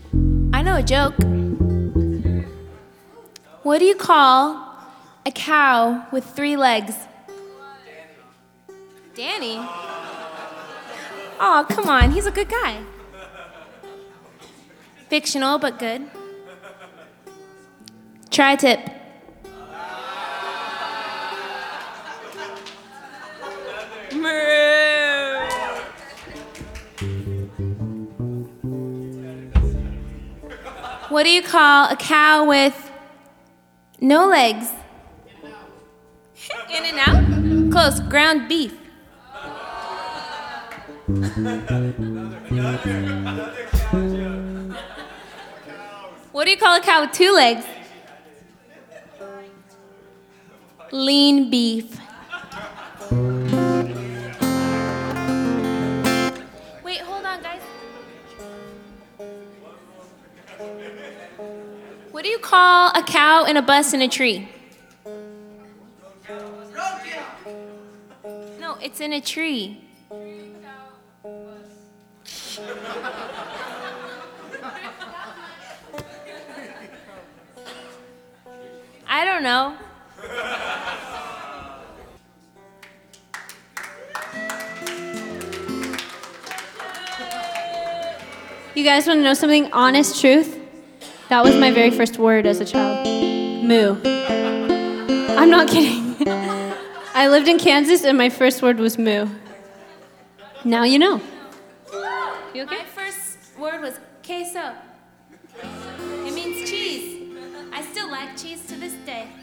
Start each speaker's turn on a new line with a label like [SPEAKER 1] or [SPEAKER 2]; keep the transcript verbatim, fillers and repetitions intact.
[SPEAKER 1] I know a joke. What do you call a cow with three legs? Danny? Oh, come on, he's a good guy. Fictional, but good. Tri-tip. What do you call a cow with no legs? In and out? Close. Ground beef. What do you call a cow with two legs? Lean beef. Wait, hold on, guys. What do you call a cow and a bus in a tree? No, it's in a tree. I don't know.
[SPEAKER 2] You guys want to know something? Honest truth? That was my very first word as a child. Moo. I'm not kidding. I lived in Kansas and my first word was moo. Now you know. You okay?
[SPEAKER 1] My first word was queso. It means cheese. I still like cheese to this day.